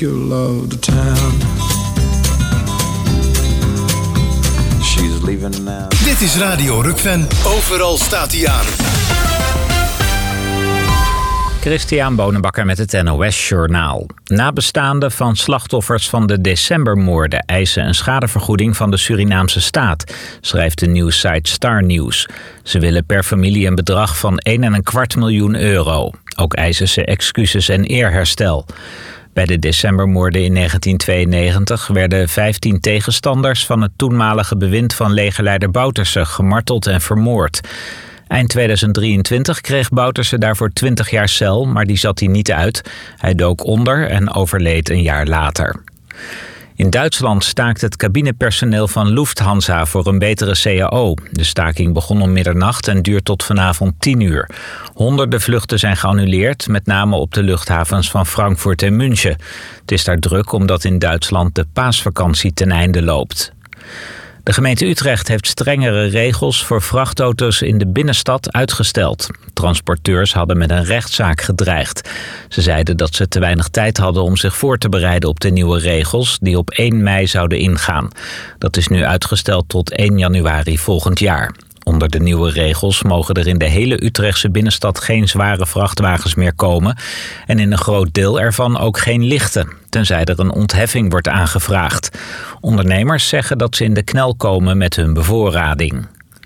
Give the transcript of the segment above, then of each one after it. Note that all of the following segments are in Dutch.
take your love to town. She's leaving now. Dit is Radio Rukven. Overal staat hij aan. Christian Bonenbakker met het NOS Journaal. Nabestaanden van slachtoffers van de decembermoorden eisen een schadevergoeding van de Surinaamse staat, schrijft de nieuwssite Star News. Ze willen per familie een bedrag van 1,25 miljoen euro. Ook eisen ze excuses en eerherstel. Bij de decembermoorden in 1992 werden 15 tegenstanders van het toenmalige bewind van legerleider Bouterse gemarteld en vermoord. Eind 2023 kreeg Bouterse daarvoor 20 jaar cel, maar die zat hij niet uit. Hij dook onder en overleed een jaar later. In Duitsland staakt het cabinepersoneel van Lufthansa voor een betere CAO. De staking begon om middernacht en duurt tot vanavond 10 uur. Honderden vluchten zijn geannuleerd, met name op de luchthavens van Frankfurt en München. Het is daar druk omdat in Duitsland de paasvakantie ten einde loopt. De gemeente Utrecht heeft strengere regels voor vrachtauto's in de binnenstad uitgesteld. Transporteurs hadden met een rechtszaak gedreigd. Ze zeiden dat ze te weinig tijd hadden om zich voor te bereiden op de nieuwe regels die op 1 mei zouden ingaan. Dat is nu uitgesteld tot 1 januari volgend jaar. Onder de nieuwe regels mogen er in de hele Utrechtse binnenstad geen zware vrachtwagens meer komen en in een groot deel ervan ook geen lichte, tenzij er een ontheffing wordt aangevraagd. Ondernemers zeggen dat ze in de knel komen met hun bevoorrading.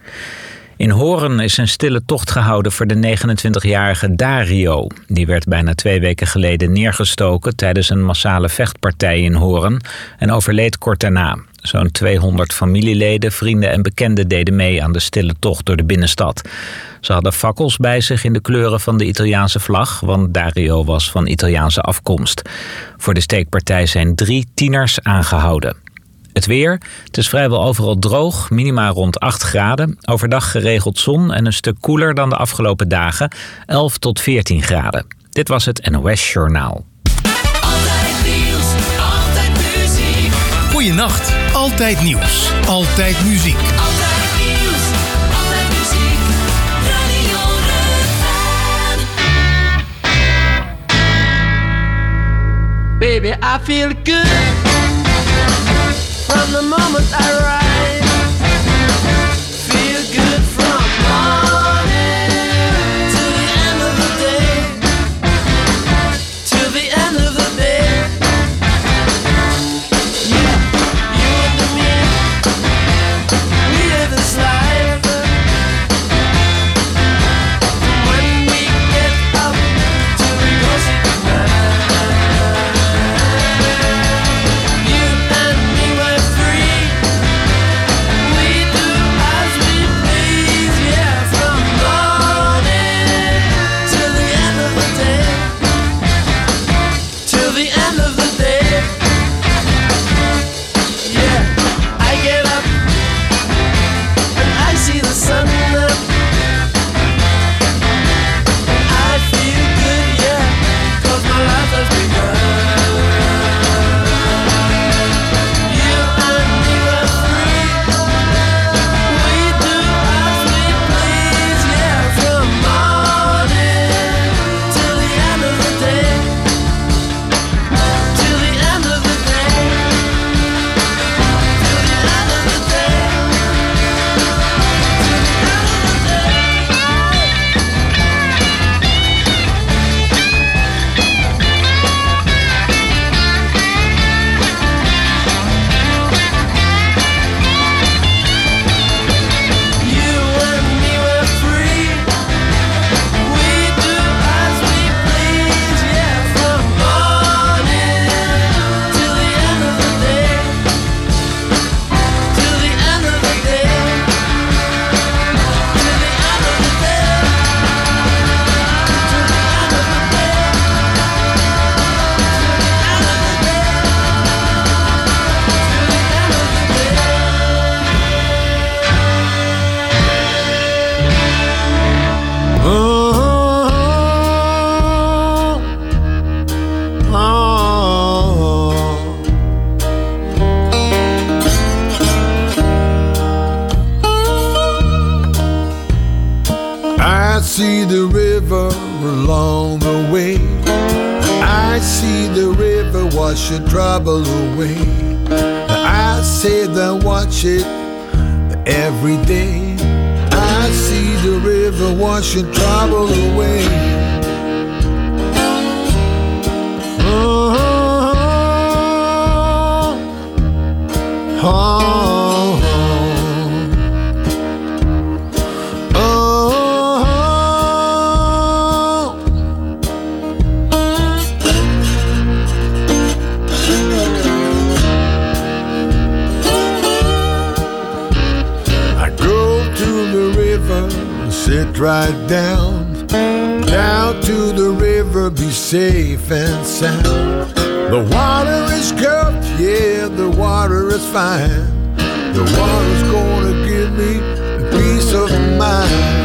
In Hoorn is een stille tocht gehouden voor de 29-jarige Dario. Die werd bijna 2 weken geleden neergestoken tijdens een massale vechtpartij in Hoorn en overleed kort daarna. Zo'n 200 familieleden, vrienden en bekenden deden mee aan de stille tocht door de binnenstad. Ze hadden fakkels bij zich in de kleuren van de Italiaanse vlag, want Dario was van Italiaanse afkomst. Voor de steekpartij zijn 3 tieners aangehouden. Het weer, het is vrijwel overal droog, minima rond 8 graden. Overdag geregeld zon en een stuk koeler dan de afgelopen dagen, 11 tot 14 graden. Dit was het NOS Journaal. Altijd nieuws, altijd muziek. Goeienacht, altijd nieuws, altijd muziek. Altijd nieuws, altijd muziek. Radio Rukven. Baby, I feel good from the moment I rise. Feel good from morning to the end of the day. To the end of the day. Yeah, you and me, we live this life. When we get up till we go see goodnight. You and me were free. We do as we please, yeah, from morning till the end of the day. Till the end of the day. Yeah, I get up and I see the sun up. I feel good, yeah, 'cause my life has begun. You and me were free. We do as we please, yeah, from morning till the end of the day. Till the end of the day. Till the end of the day. You and me were free. We do as we please, yeah, from morning till the end of the day. Till the end of the day. Till the end of the day. Till the end of the day. I see the river along the way. I see the river wash your trouble away. I say that watch it every day. I see the river wash your trouble away. Oh, oh, oh, sit right down to the river, be safe and sound. The water is good, yeah, the water is fine. The water's gonna give me a peace of mind.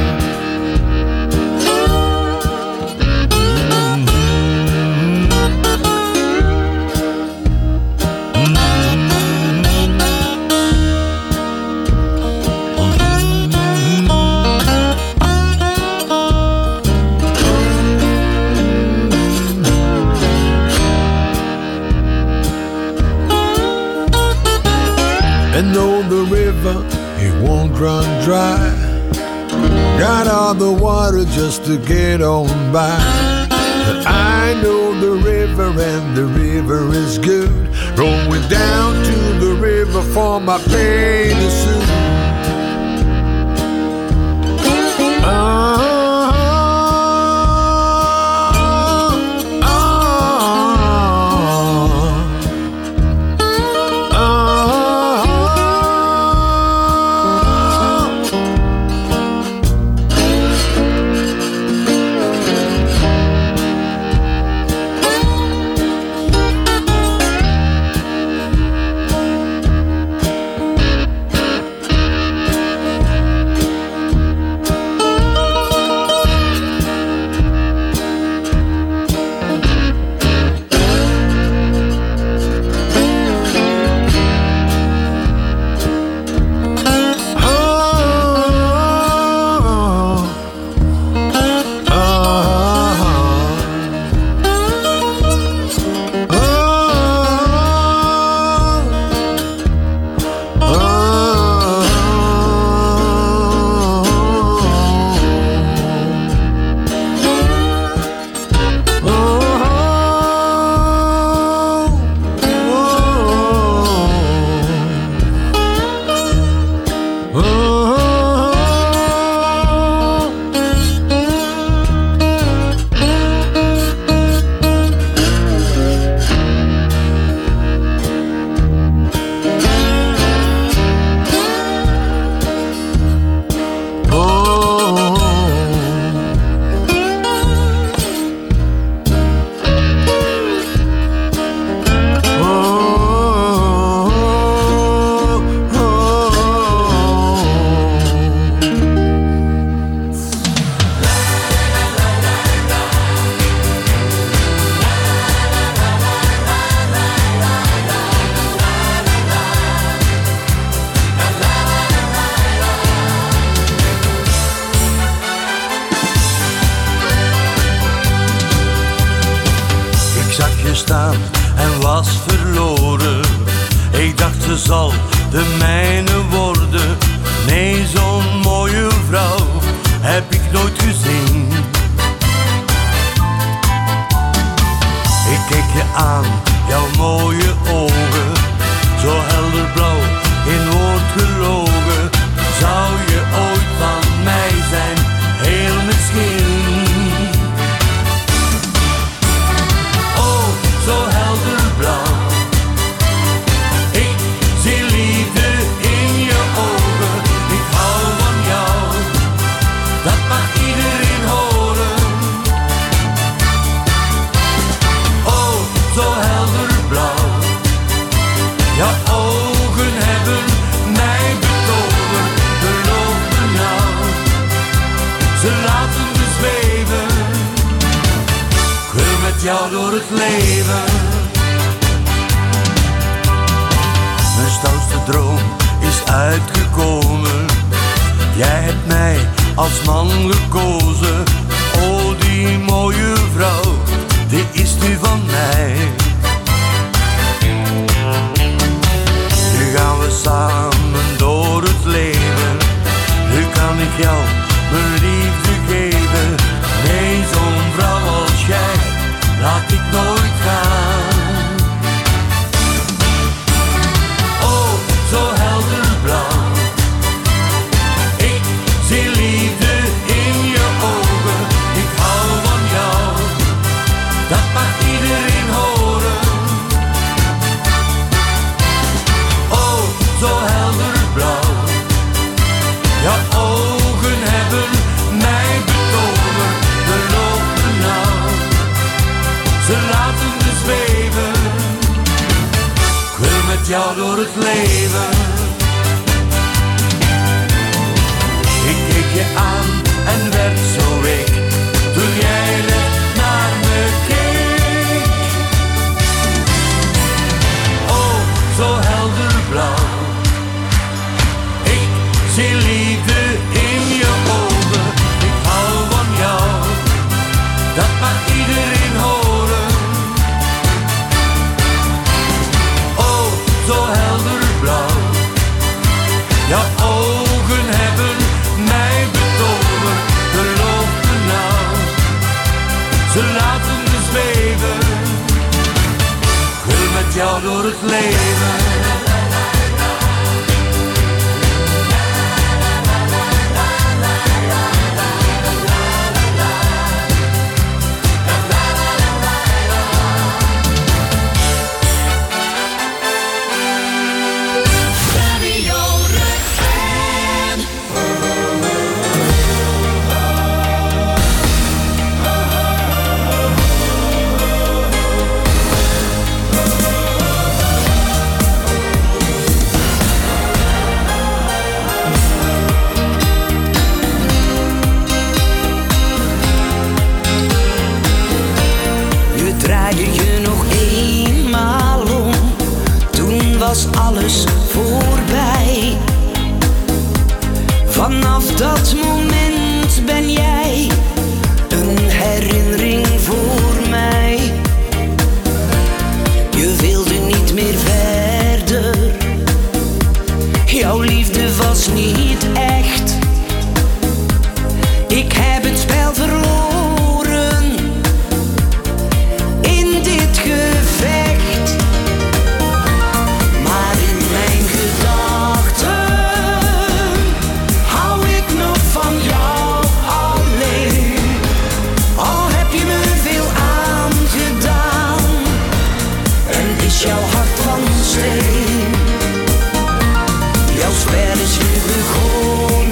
And though the river, it won't run dry, got all the water just to get on by. But I know the river and the river is good. Going down to the river for my pain to soothe. En was verloren. Ik dacht ze zal de mijne worden. Nee, zo'n mooie vrouw heb ik nooit gezien. Ik keek je aan, jouw mooie ogen, zo helder blauw, in woord gelogen. Zou je ooit van mij zijn, heel misschien. Zo helder blauw. Ik zie liefde in je ogen. Ik hou van jou. Dat mag iedereen horen. Oh, zo helder blauw. Jouw ogen hebben mij betoverd. Geloof me nou. Ze laten me zweven. Ik wil met jou door het leven. Mijn stoutste droom is uitgekomen. Jij hebt mij als man gekozen. Oh, die mooie vrouw, die is nu van mij. het leven. Ik keek je aan en werd zo week toen jij net naar me keek. Oh, zo helder blauw. Ik zie liefde in je ogen. Ik hou van jou, dat mag iedereen horen. Oh, zo helder blauw. Jouw ogen hebben mij betoverd. Geloof me nou, ze laten me zweven. Ik wil met jou door het leven. Radio Refrain. Nu draaide je nog eenmaal om, toen was alles voorbij. Vanaf dat moment ben jij een herinnering voor mij. Je wilde niet meer verder, jouw liefde was niet echt. Ik heb het spel verloren in dit gevecht. Maar in mijn gedachten hou ik nog van jou alleen. Al heb je me veel aangedaan en is jouw hart van steen. Jouw spel is nu begonnen.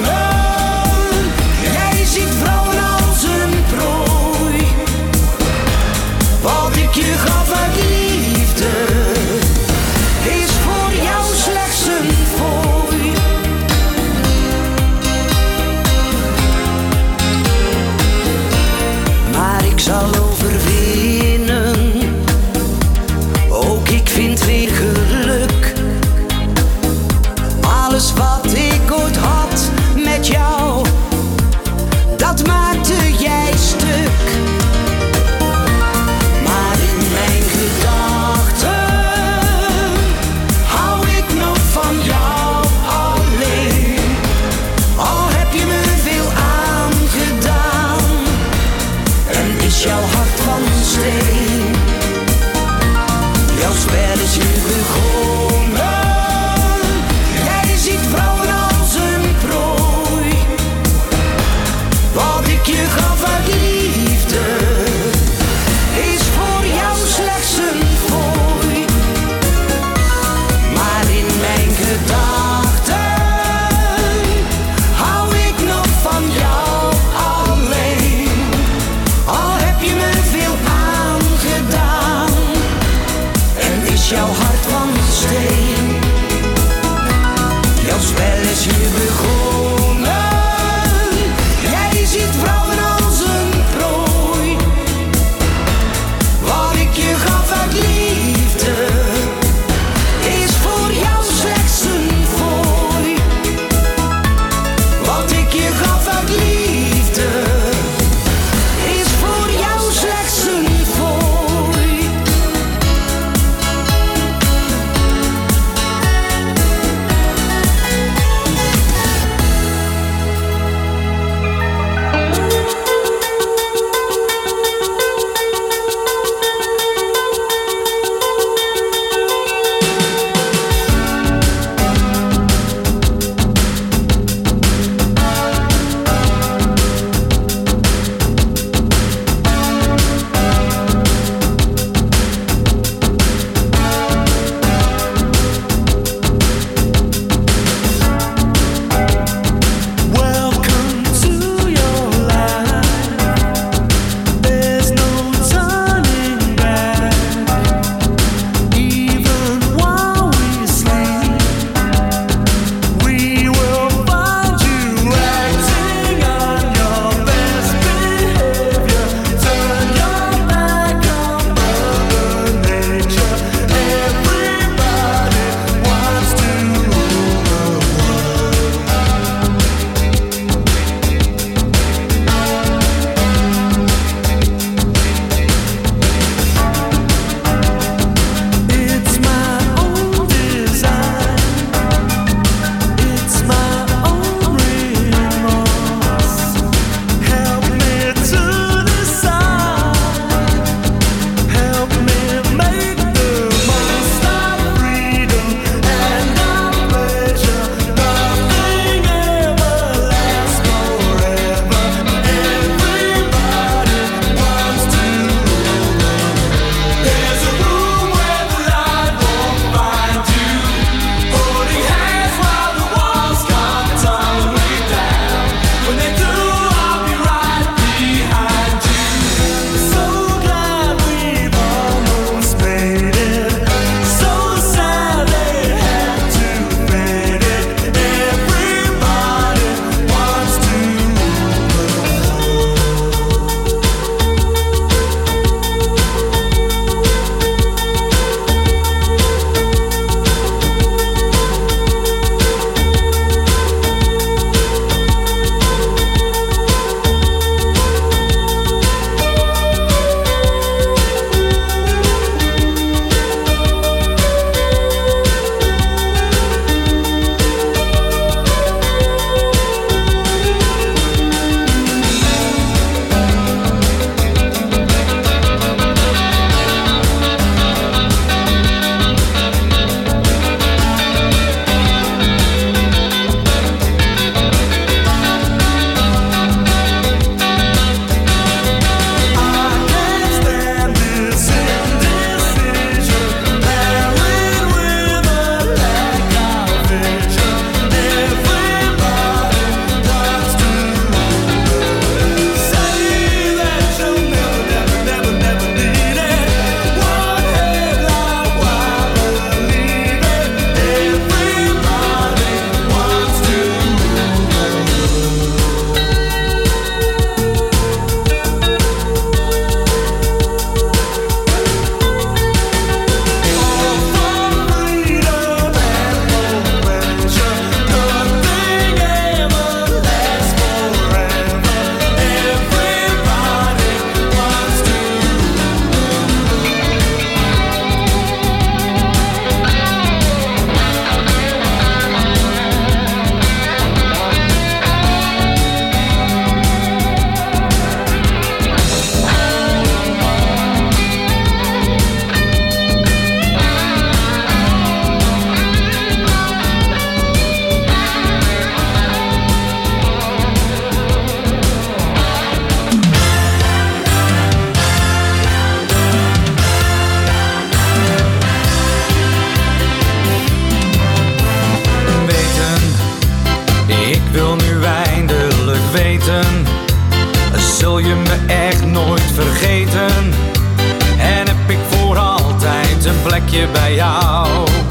plekje bij jou.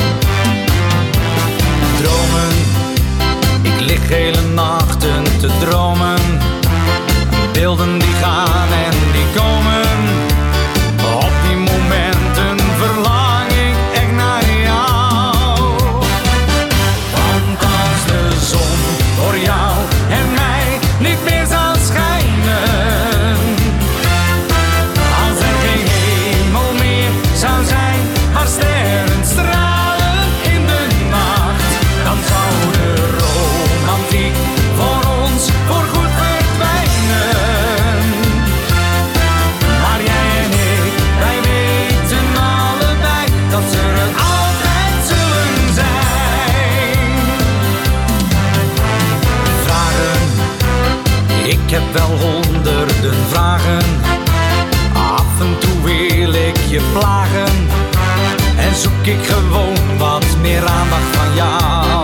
Dromen, ik lig hele nachten te dromen. Beelden die gaan en die komen. Op die momenten verlang ik echt naar jou. Want als de zon voor jou en mij niet meer zal schijnen, als er geen hemel meer zou zijn, maar sterren stralen in de nacht, dan zou de romantiek voor ons voorgoed verdwijnen. Maar jij en ik, wij weten allebei dat ze er altijd zullen zijn. Vragen, ik heb wel honderden vragen. Af en toe wil ik je plagen en zoek ik gewoon wat meer aandacht van jou.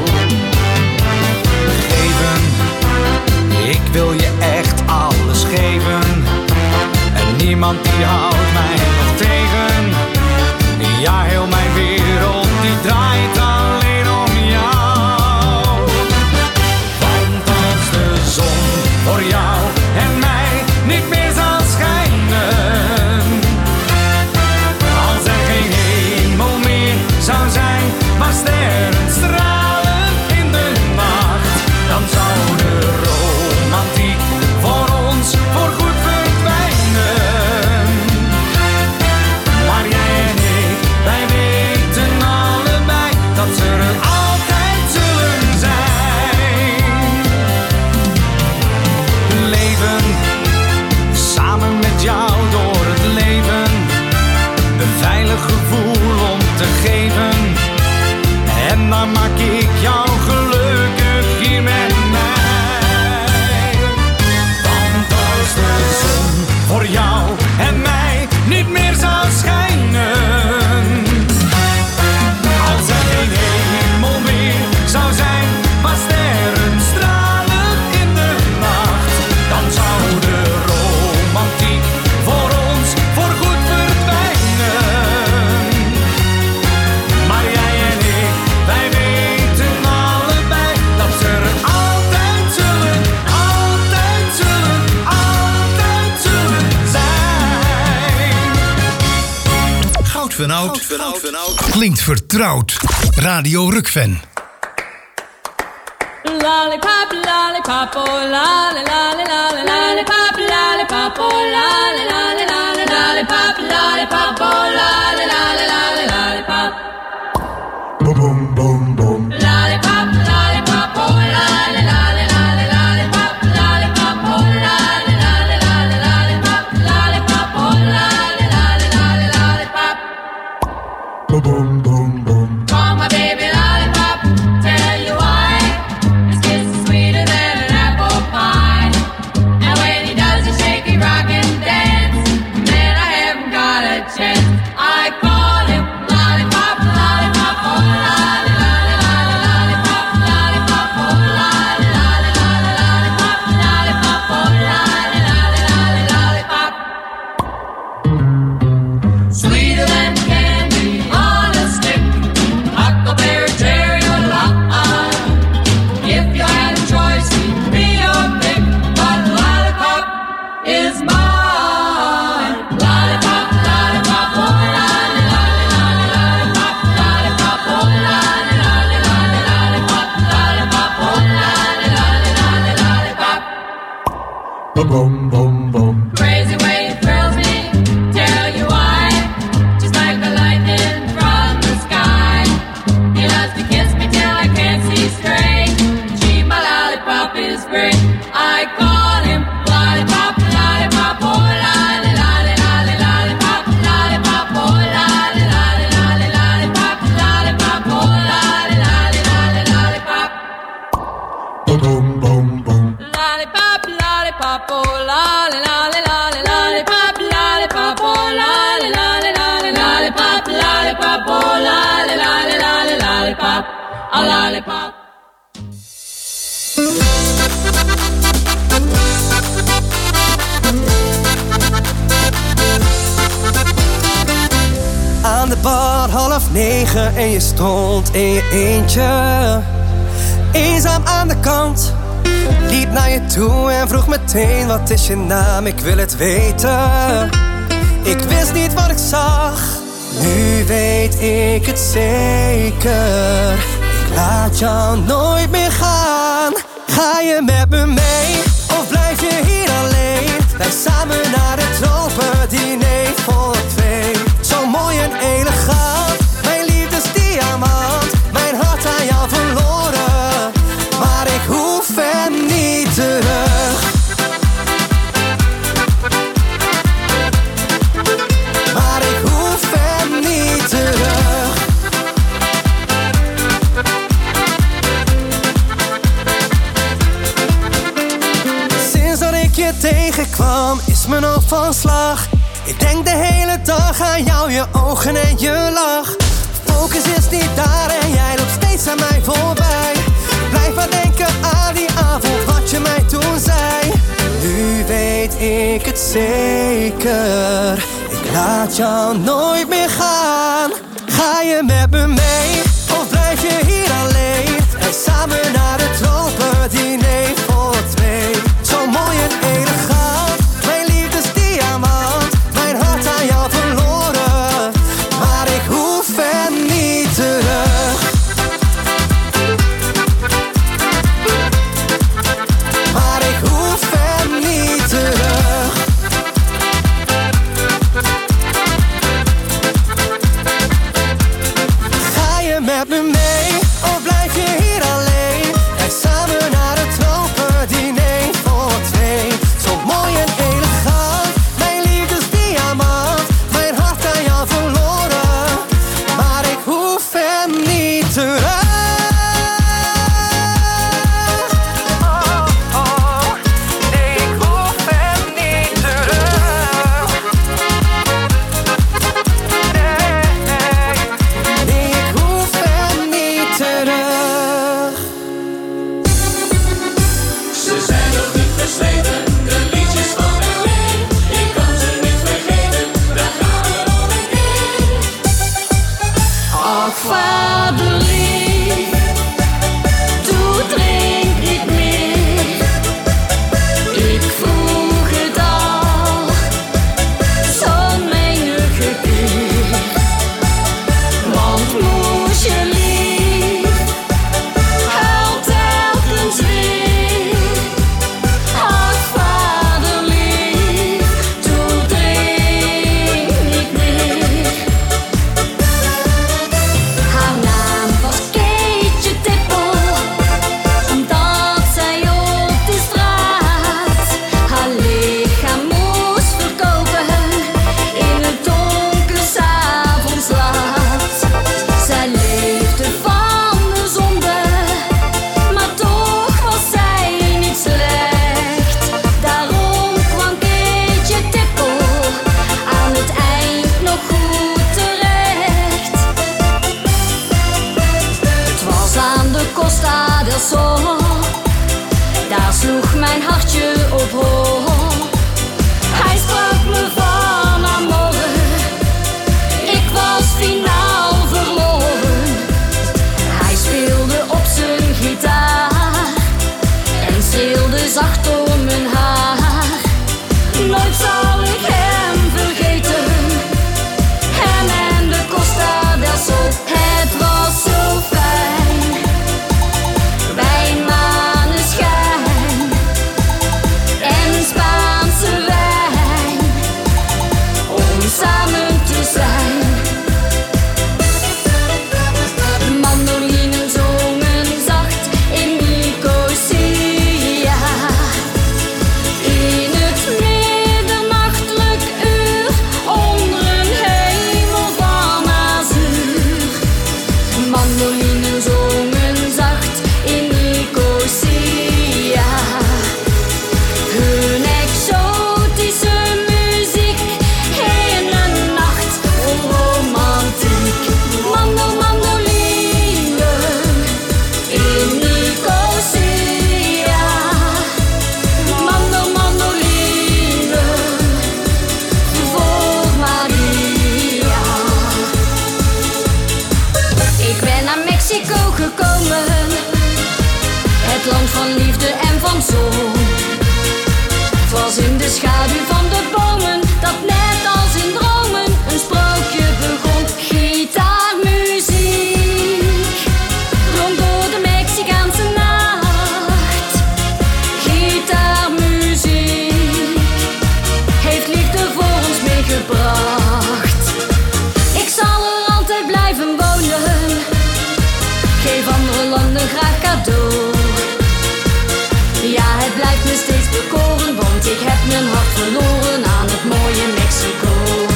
Geven, ik wil je echt alles geven en niemand die houdt mij nog tegen. Ja, heel mijn wereld die draait alleen om jou. Want als de zon voor jou en mij niet meer zal schijnen, als er geen hemel meer zou zijn, maar sterren stralen in de nacht, dan zou de romantiek voor ons voorgoed verdwijnen. Maar jij en ik, wij weten allebei dat ze er altijd zullen zijn. Leven, samen met jou door het leven, een veilig gevoel om te geven. En dan maak ik jou gelukkig hier met mij. Want als de zon voor jou en mij niet meer zou schijnen, als er geen hemel meer zou zijn, maar sterren stralen in de nacht, dan zou de romantiek voor ons voorgoed verdwijnen. Maar jij en ik, wij weten allebei dat ze er altijd zullen, altijd zullen, altijd zullen zijn. Goud van Oud klinkt vertrouwd. Radio Rukven. Lollipop, lollipop, oh lolly, lolly, lolly, lollipop, lollipop, oh lolly, lolly, lolly, lollipop, lollipop, oh lolly, lolly, lolly, lollipop. Boom, boom, boom. Lollipop, lollipop, oh lolly, lolly, lolly, lollipop, lollipop, oh lolly, lolly, lolly, lollipop, lollipop, oh lolly, lolly, lolly, lollipop. Boom, boom, boom. Call my baby lollipop, tell you why. His kiss is sweeter than an apple pie. And when he does his shaky rock and dance, man, I haven't got a chance. I call him lollipop, lollipop, oh lolly, lolly, lolly, lollipop, lollipop, oh lolly, lolly, lolly, lollipop, lollipop, oh lolly, lolly, lolly, lollipop. Sweeter than candy on a stick, huckleberry cherry or lolly. If you had a choice, he'd be your pick, but lollipop is mine. Lollipop, lollipop, oh lolly, lolly, lolly, lollipop, lollipop, oh lolly, lolly, lolly, lollipop, lollipop, oh lolly, lolly, lolly, lollipop. Boom, boom, boom. Crazy way it thrills me, tell you why. Just like the lightning from the sky. He loves to kiss me till I can't see straight. Gee, my lollipop is great. I call him lollipop, lollipop, oh lolly, lolly, lolly, lollipop, lollipop, oh lolly, lolly, lolly, lollipop, lollipop, oh lolly, lolly, lolly, lollipop. Boom, boom, boom. Lollipop, lollipop, oh lolly, lolly, lolly, lollipop, lollipop, oh lolly, lolly, lolly, lollipop, lollipop, oh lolly, lolly, lolly, lollipop, a lollipop. On the 8:30 en je stond in je eentje, eenzaam aan de kant. Liep naar je toe en vroeg meteen: wat is je naam? Ik wil het weten. Ik wist niet wat ik zag, nu weet ik het zeker. Ik laat jou nooit meer gaan. Ga je met me mee of blijf je hier alleen? Wij samen naar de tropen, diner voor twee. Zo mooi en elegant, mijn liefdesdiamant. Mijn hart aan jou verloren, maar ik hoef er niet terug. Maar ik hoef er niet terug. Sinds dat ik je tegenkwam is mijn hoofd van slag. Ik denk de hele dag aan jou, je ogen en je lach. Focus is niet daar en jij loopt steeds aan mij voorbij. Blijf maar denken aan die avond, wat je mij toen zei. Nu weet ik het zeker. Ik laat jou nooit meer gaan. Ga je met me mee of blijf je hier alleen? En samen naar de tropen, diner voor twee. Zo mooi en elegant, mijn liefdesdiamant. Mijn hart aan jou verloren, maar ik hoef er niet terug. Maar ik hoef er niet terug. Ga je met me mee of blijf je hier alleen? En samen naar de tropen, diner voor twee. Zo mooi en elegant, mijn liefdesdiamant. Mijn hart aan jou verloren, maar ik hoef er niet terug. Nee, ik hoef er niet terug. Nee, ik hoef er niet terug. Ze zijn nog niet versleten, de liedjes van Berlijn. Ik kan ze niet vergeten, daar gaan we nog een keer. Ach, vader lief, doe drink niet meer. Ik vroeg het al, zo'n menige keer. Want moesje lief, huilt telkens weer. Ach, vader lief, doe drink niet meer. Haar naam was Keetje Tippel, omdat zij op de straat haar lichaam moest verkopen in het donker 's avonds laat. Zij leefde van de zonde, maar toch was zij niet slecht. Daarom kwam Keetje Tippel aan het eind nog goed terecht. Het was aan de Costa del Sol, daar sloeg mijn hartje op hol. Hij sprak me van amore, ik was finaal verloren. Hij speelde op zijn gitaar en streelde zacht door mijn haar. Nooit zal ik hem vergeten, hem en de Costa del Sol. Het was zo fijn, bij maneschijn en Spanje. het land van liefde en van zon. Het was in de schaduw van de bomen dat net als in dromen een sprookje begon. Gitaarmuziek rond door de Mexicaanse nacht. Gitaarmuziek heeft liefde voor ons meegebracht. Ik zal er altijd blijven wonen, geef andere landen graag cadeau. Ja, het blijft me steeds bekoren, want ik heb mijn hart verloren aan het mooie Mexico.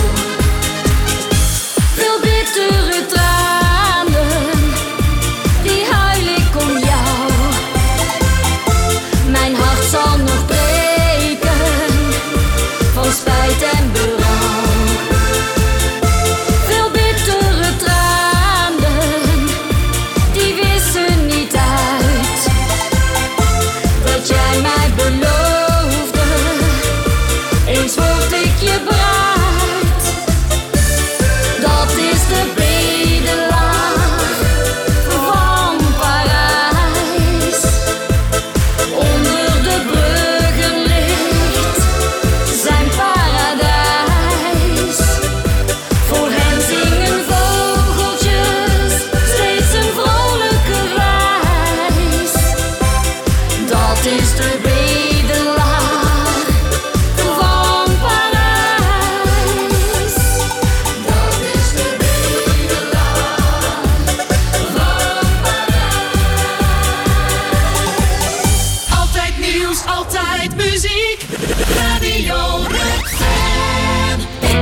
Veel bittere tranen, die huil ik om jou. Mijn hart zal nog breken van spijt en berouw. Veel bittere tranen, die wissen niet uit dat jij mij beloofde, eens word ik je bruid. Dat is de bedelaar van Parijs. Onder de bruggen ligt zijn paradijs. Voor hen zingen vogeltjes steeds een vrolijke wijs. Dat is de bedelaar van Parijs. Dat is de bedelaar van Parijs. Altijd nieuws, altijd muziek. Radio Redfern.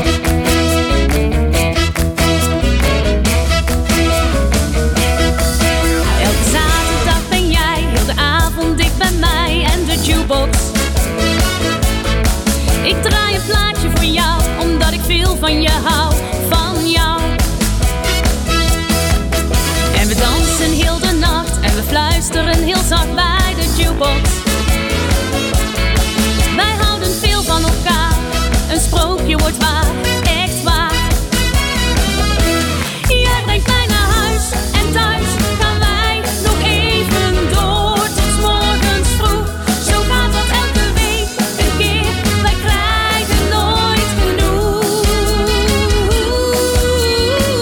Elke zaterdag ben jij heel de avond dicht bij mij en de jukebox. Ik draai een plaatje voor jou, omdat ik veel van je hou, van jou. En we dansen heel de nacht en we fluisteren heel zacht bij de jukebox. Wij houden veel van elkaar, een sprookje wordt waar, echt waar. Jij brengt mij naar huis en thuis gaan wij nog even door tot 's morgens vroeg. Zo gaat dat elke week een keer, wij krijgen nooit genoeg.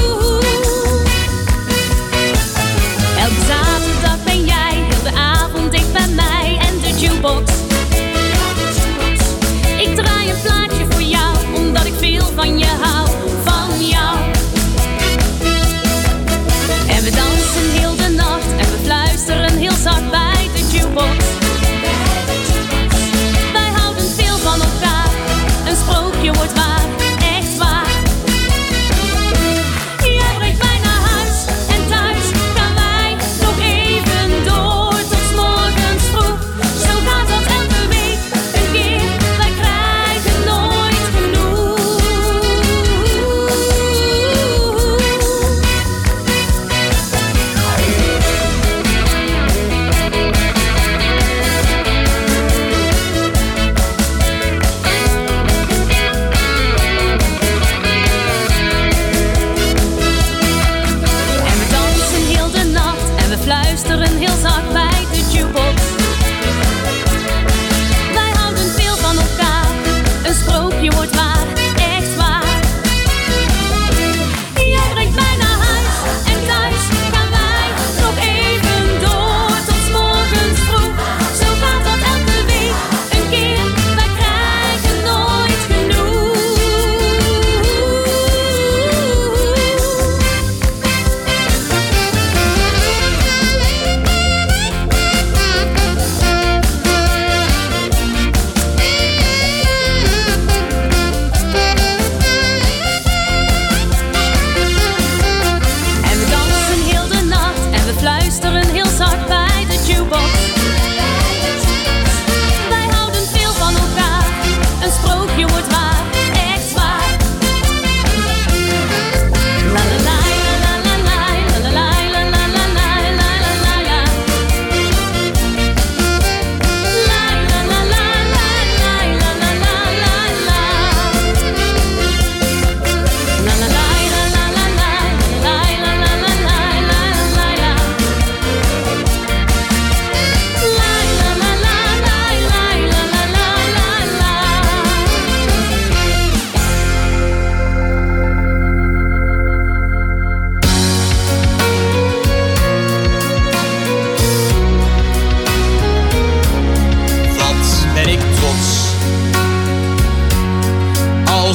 Elke zaterdag ben jij heel de avond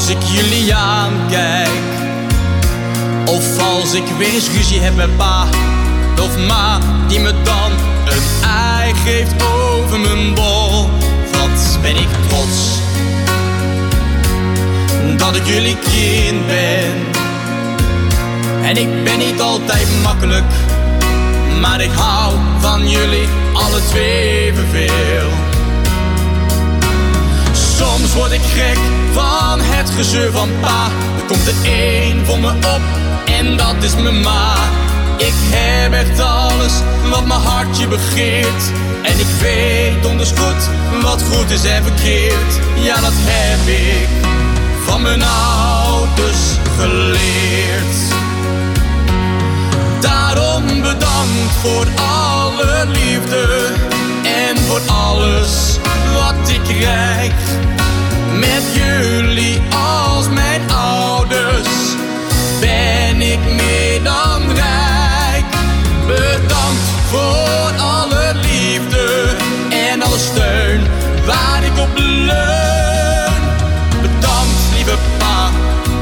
Als ik jullie aankijk, of als ik weer eens ruzie heb met pa of ma, die me dan een ei geeft over mijn bol. Wat ben ik trots dat ik jullie kind ben. En ik ben niet altijd makkelijk, maar ik hou van jullie alle twee verveel. Soms word ik gek van het gezeur van pa. Er komt er één voor me op en dat is mijn ma. Ik heb echt alles wat mijn hartje begeert. En ik weet donders goed wat goed is en verkeerd. Ja, dat heb ik van mijn ouders geleerd. Daarom bedankt voor alle liefde en voor alles wat ik krijg. Met jullie als mijn ouders ben ik meer dan rijk. Bedankt voor alle liefde en alle steun waar ik op leun. Bedankt lieve pa,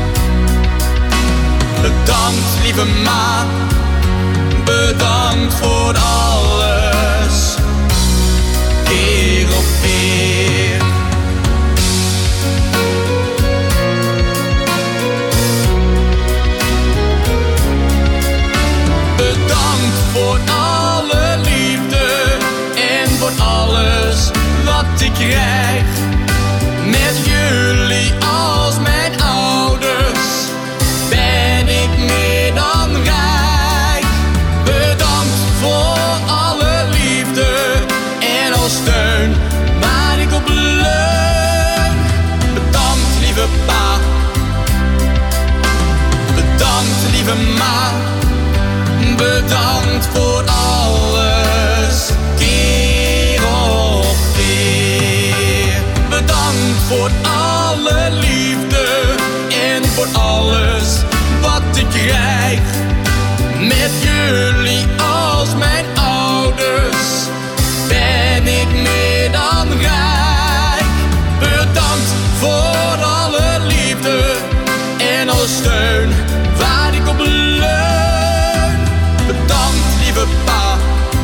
bedankt lieve ma, bedankt voor alles, keer op keer. Bedankt voor alle liefde en voor alles wat ik krijg. Met jullie als mijn ouders ben ik meer dan rijk. Bedankt voor alle liefde en alle steun waar ik op leun. Bedankt lieve pa, bedankt lieve ma, bedankt voor alles, keer op keer. Bedankt voor alle liefde en voor alles wat ik krijg. Met jullie als mijn ouders ben ik meer dan rijk. Bedankt voor alle liefde en alle steun waar ik op leun. Bedankt lieve pa,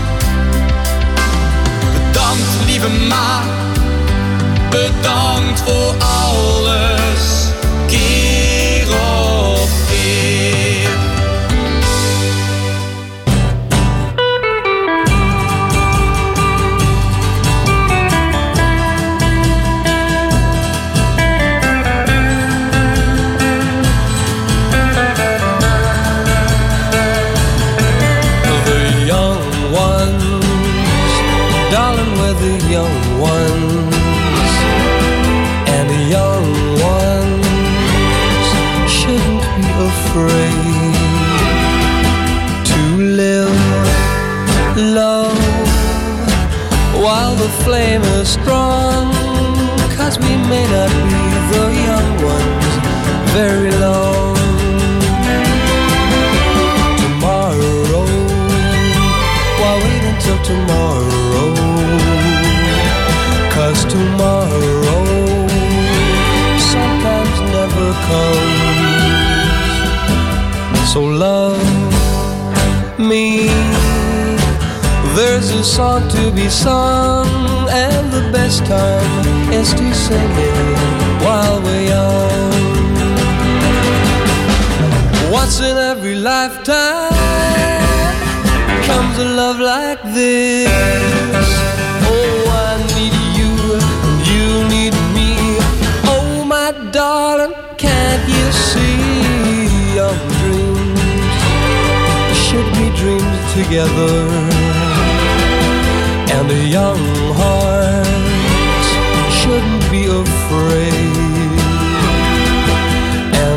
bedankt lieve ma, bedankt voor alles, keer op keer. The young ones, darling, we're the young ones. And the young ones shouldn't be afraid to live low while the flame is strong. 'Cause we may not be the young ones very long. Tomorrow, why wait until tomorrow? 'Cause tomorrow sometimes never comes. So love me, there's a song to be sung, and the best time is to sing it while we're young. Once in every lifetime comes a love like this. Oh, I need you, you need me. Oh, my darling, can't you see? Young dreams should be dreamed together, and the young hearts shouldn't be afraid. And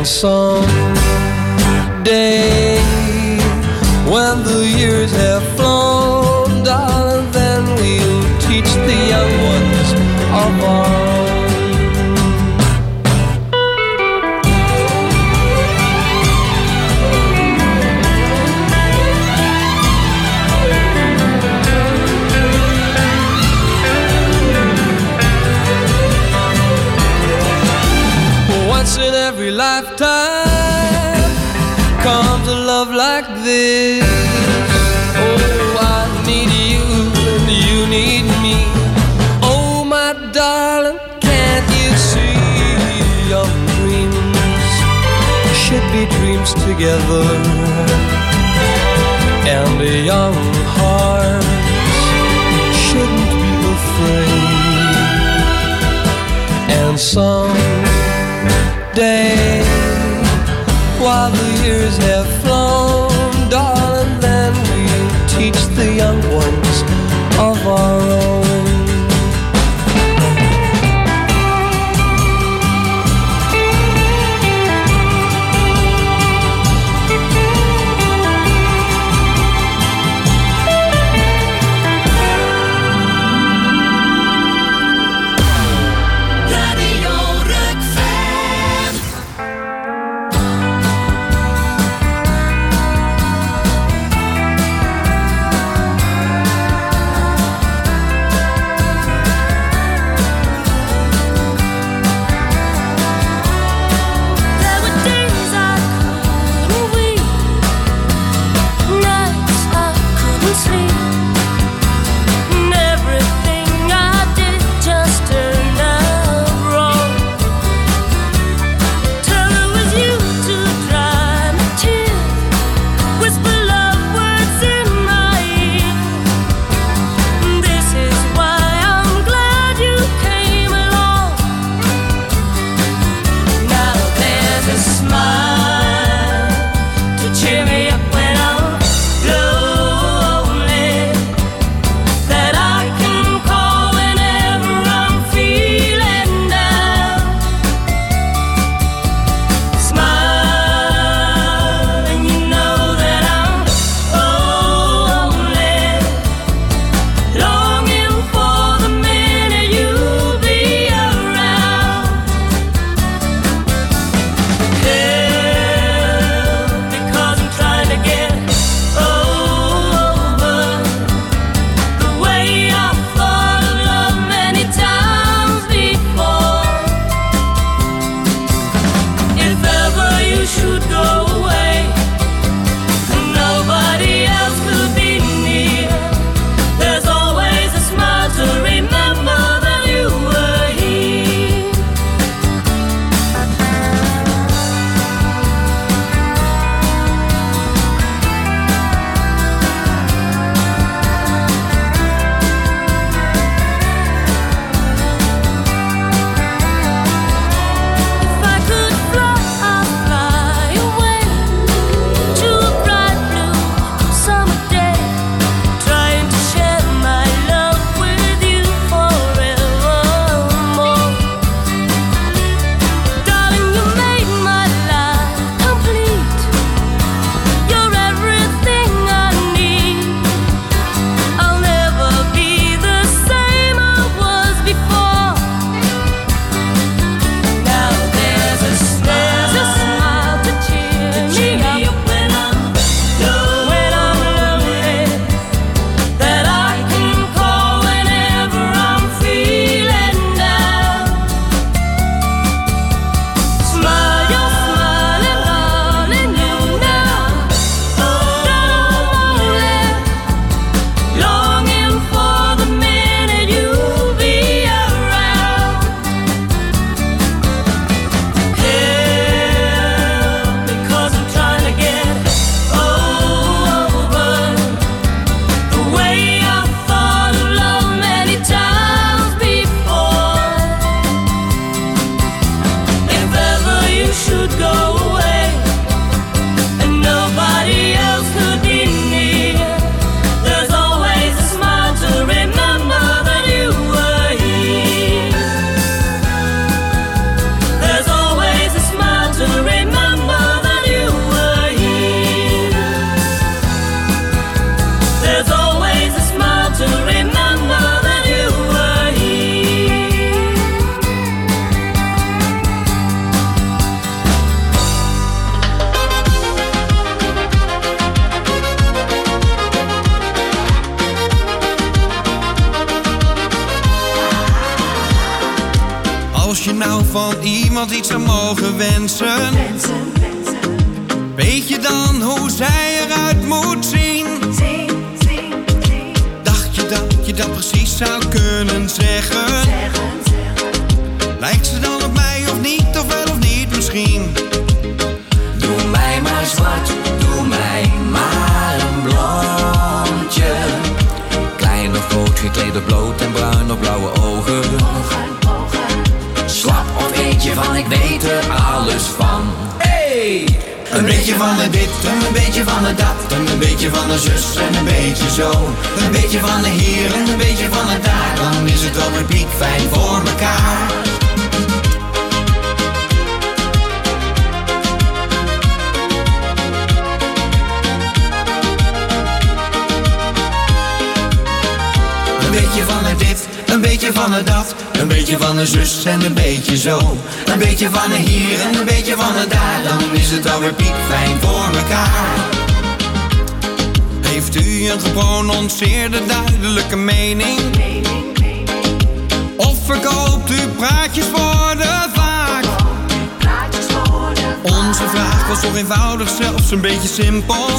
someday, when the years have flown, darling, then we'll teach the young ones of our together, and a young heart shouldn't be afraid. And someday, while the years have flown, darling, then we'll teach the young ones of our own. je nou van iemand iets zou mogen wensen? Weet je dan hoe zij eruit moet zien? Dacht je dat je dat precies zou kunnen zeggen? Lijkt ze dan op mij of niet, of wel of niet misschien? Doe mij maar zwart. volledig bloot en bruin nog blauwe ogen. Slap of eentje van ik weet er alles van. Hey! Een beetje van de dit, een beetje van de dat, een beetje van de zus en een beetje zo. Een beetje van de hier en een beetje van de daar, dan is het alweer piekfijn voor mekaar. Een beetje van de dit, een beetje van de dat, een beetje van de zus en een beetje zo. Een beetje van de hier en een beetje van de daar, dan is het alweer piekfijn voor mekaar. Heeft u een geprononceerde duidelijke mening? Of verkoopt u praatjes voor de vaak? Onze vraag was toch eenvoudig, zelfs een beetje simpel.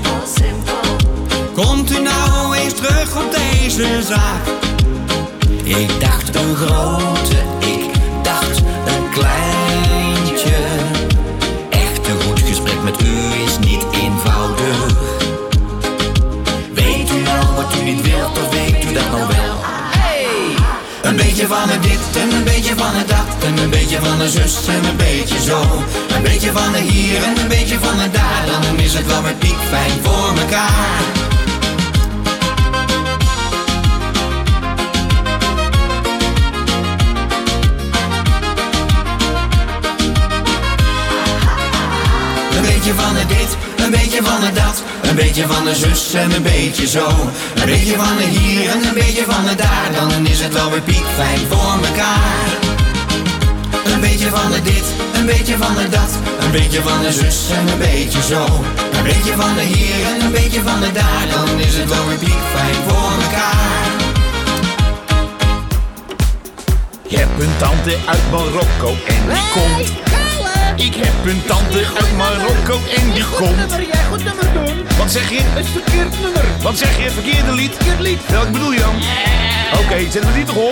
Komt u nou eens terug op deze zaak? Ik dacht een grote, ik dacht een kleintje. Echt een goed gesprek met u is niet eenvoudig. Weet u nou wat u niet wilt of weet u dat nou wel? Hey! Een beetje van het dit en een beetje van het dat, en een beetje van de zus en een beetje zo. Een beetje van de hier en een beetje van de daar, dan is het wel weer piekfijn voor mekaar. Een beetje van de dit, een beetje van de dat, een beetje van de zus en een beetje zo. Een beetje van de hier en een beetje van de daar, dan is het wel weer piekfijn voor mekaar. Een beetje van de dit, een beetje van de dat, een beetje van de zus en een beetje zo. Een beetje van de hier en een beetje van de daar, dan is het wel weer piekfijn voor mekaar. Je hebt een tante uit Marokko en die komt. Ik heb een tante uit Marokko en die komt. Goed nummer doen. Wat zeg je? Het is verkeerd nummer. Wat zeg je? Verkeerde lied? Verkeerd lied. Welk bedoel je dan? Oké, zetten we die toch op?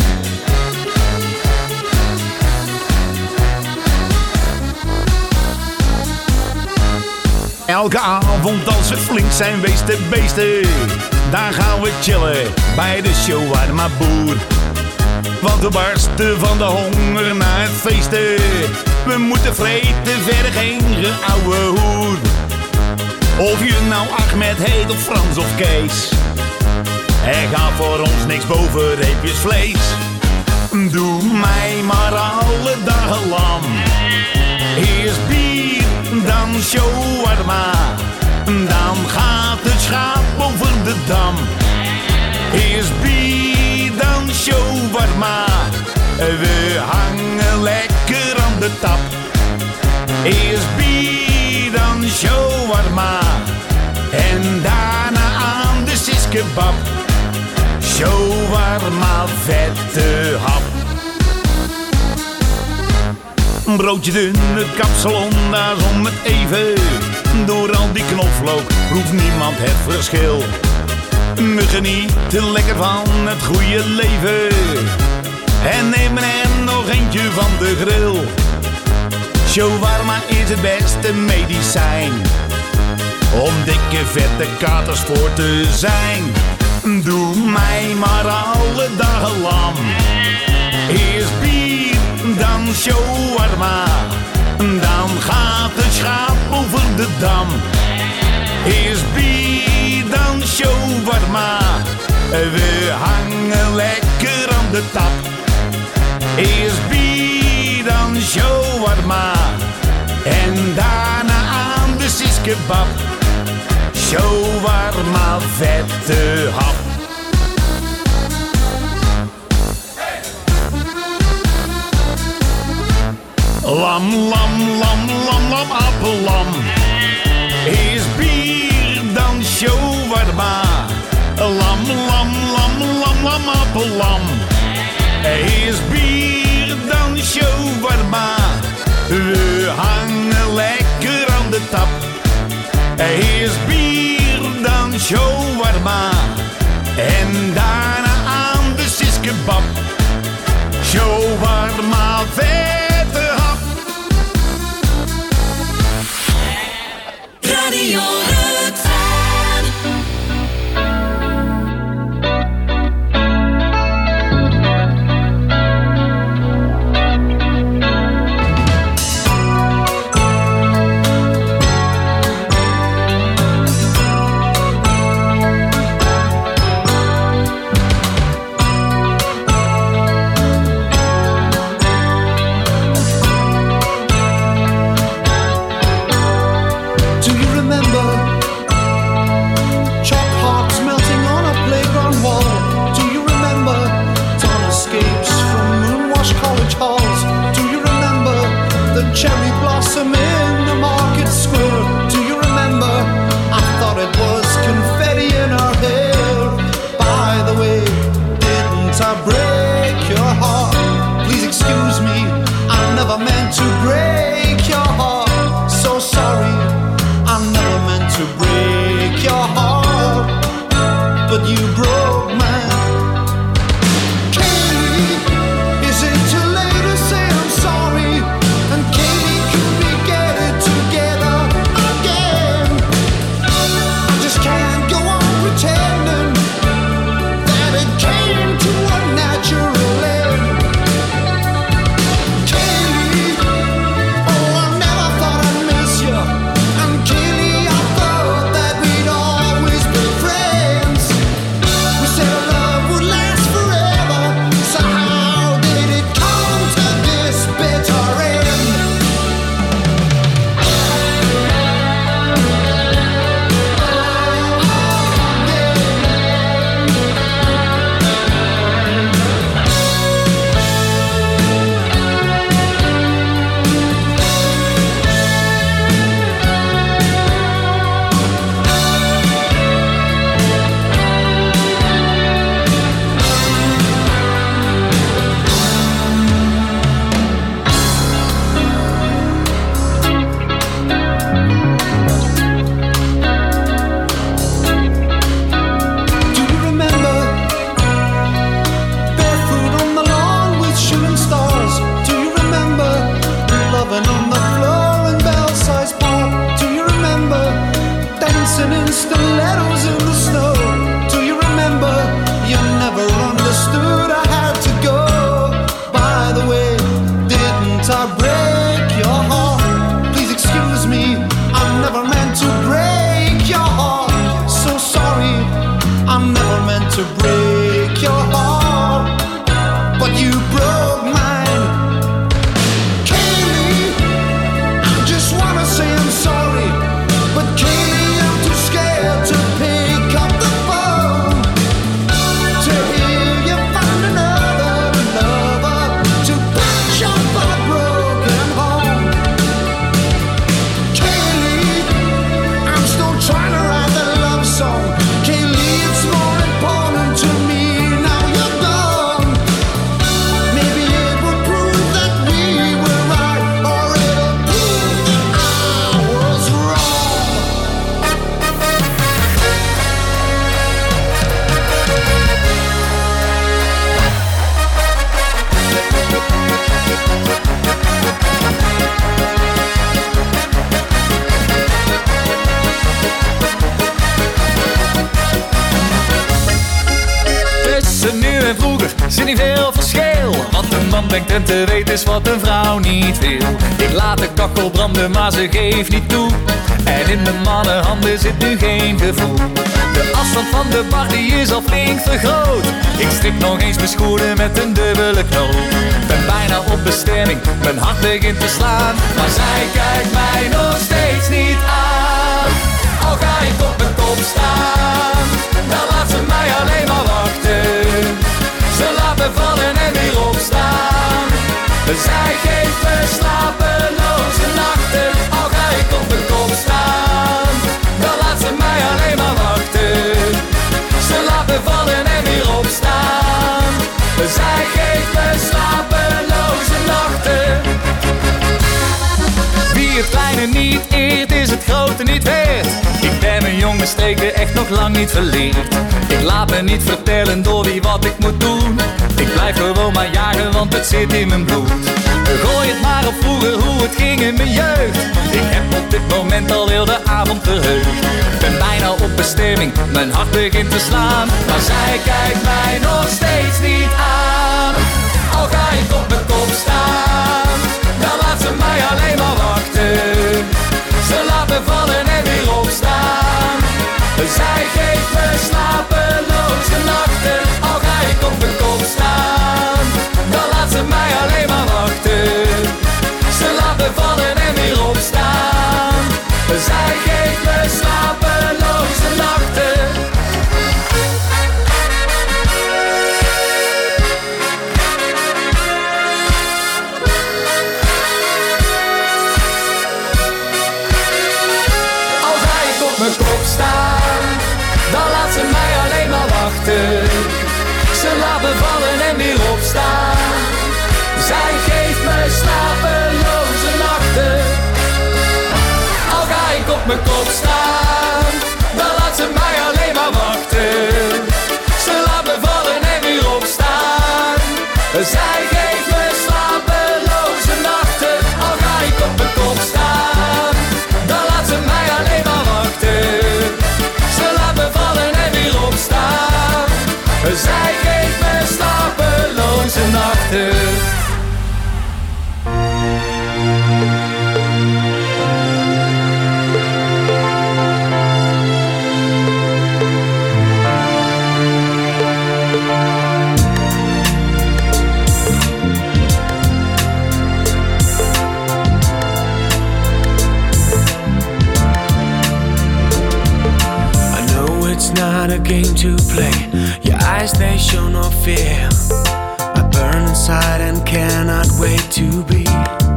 Elke avond als we flink zijn beesten, daar gaan we chillen bij de shawarma boer. Want we barsten van de honger na het feesten. We moeten vreten, verder geen ouwe hoer. Of je nou Ahmed heet of Frans of Kees, er gaat voor ons niks boven reepjes vlees. Doe mij maar alle dagen lam. Eerst bier, dan shawarma. Dan gaat het schaap over de dam. Eerst bier, dan shawarma. We hangen lekker aan de tap. Eerst bier, dan shawarma. En daarna aan de siskebab. Shawarma, vette hap. Een broodje dunne kapsalonda's om het even. Door al die knoflook proeft niemand het verschil. We genieten lekker van het goede leven. En nemen er nog eentje van de grill. Shawarma is het beste medicijn om dikke vette katers voor te zijn. Doe mij maar alle dagen lam. Eerst bier, dan shawarma. Dan gaat het schaap over de dam. Eerst bier, dan shawarma. We hangen lekker aan de tap. Eerst bier, dan shawarma. En daarna aan de siskebab. Shawarma, vette hap. Lam, lam, lam, lam, lam, appellam. Eerst bier, dan shawarma. Lam, lam, lam, lam, lam, appellam. Eerst bier, dan shawarma. We hangen lekker aan de tap. Eerst bier, dan shawarma. En daarna aan de siskebab. Shawarma, vette hap. Radio Rutland. vroeger zit niet veel verschil. Wat een man denkt en te weten is wat een vrouw niet wil. Ik laat de kachel branden, maar ze geeft niet toe. En in mijn mannenhanden zit nu geen gevoel. De afstand van de bar die is al flink vergroot. Ik strik nog eens mijn schoenen met een dubbele knoop. Ben bijna op bestemming, mijn hart begint te slaan. Maar zij kijkt mij nog steeds niet aan. Al ga ik op mijn kop staan, dan laat ze mij alleen maar wachten. Ze laat me vallen en weer opstaan. Zij geeft me slapeloze nachten. Al ga ik op mijn kop staan, dan laat ze mij alleen maar wachten. Ze laat me vallen en weer opstaan. Zij geeft me slapeloze nachten. Wie het kleine niet eert, is het grote niet weert. Ik ben mijn jonge streken echt nog lang niet verleerd. Ik laat me niet vertellen door wie wat ik moet doen. Ik blijf gewoon maar jagen, want het zit in mijn bloed. Gooi het maar op vroeger, hoe het ging in mijn jeugd. Ik heb op dit moment al heel de avond verheugd. Ben bijna op bestemming, mijn hart begint te slaan. Maar zij kijkt mij nog steeds niet aan. Al ga ik op mijn kop staan, dan laat ze mij alleen maar wachten. Ze laat me vallen en weer opstaan. Zij geeft me slapeloze nachten. Al ga ik op mijn kop staan, dan laat ze mij alleen maar wachten. Ze laat me vallen en weer opstaan. Zij geeft me slapeloze nachten. Al ga ik op mijn kop staan, dan laat ze mij alleen maar wachten. Ze laat me vallen en weer opstaan. Zij geeft me slapeloze nachten. Al ga ik op mijn kop staan, dan laat ze mij alleen maar wachten. Ze laat me vallen en weer opstaan. Zij geeft me slapeloze nachten. Al ga ik op mijn kop staan, dan laat ze mij alleen maar wachten. Ze laat me vallen en weer opstaan. Zij geeft me slapeloze nachten. It's not a game to play. Your eyes, they show no fear. I burn inside and cannot wait to be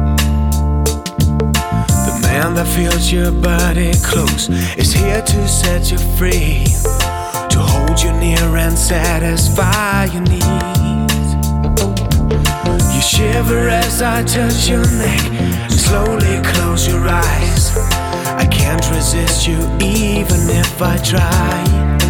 the man that feels your body close, is here to set you free, to hold you near and satisfy your needs. You shiver as I touch your neck, slowly close your eyes. I can't resist you even if I try.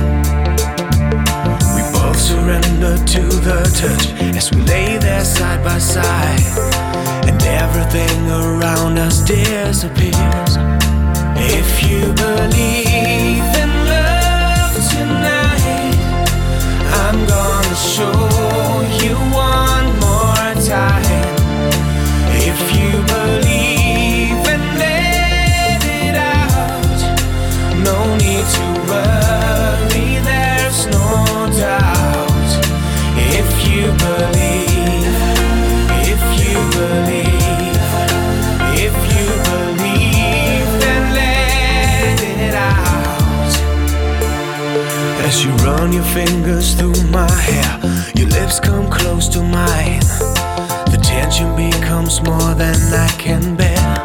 We both surrender to the touch as we lay there side by side, and everything around us disappears. If you believe in love tonight, I'm gonna show you one more time. If you believe and let it out, no need to worry, there's no doubt. If you believe, if you believe, if you believe, then let it out. As you run your fingers through my hair, your lips come close to mine. The tension becomes more than I can bear.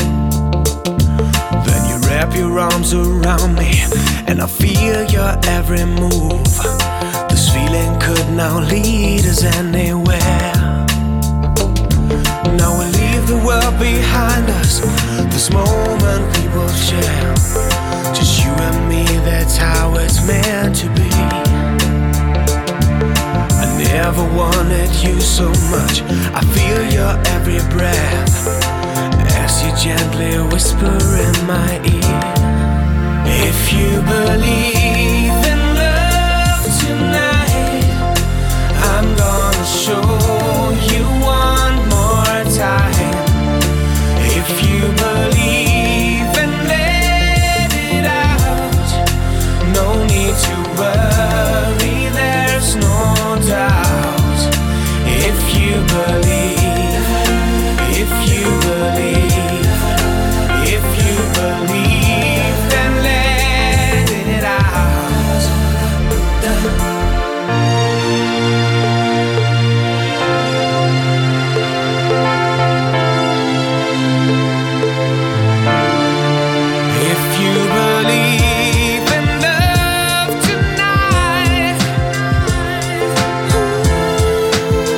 Then you wrap your arms around me, and I feel your every move. This feeling could now lead us anywhere. Now we leave the world behind us, this moment we will share. Just you and me, that's how it's meant to be. I never wanted you so much, I feel your every breath as you gently whisper in my ear. If you believe in love tonight, I'm gonna show.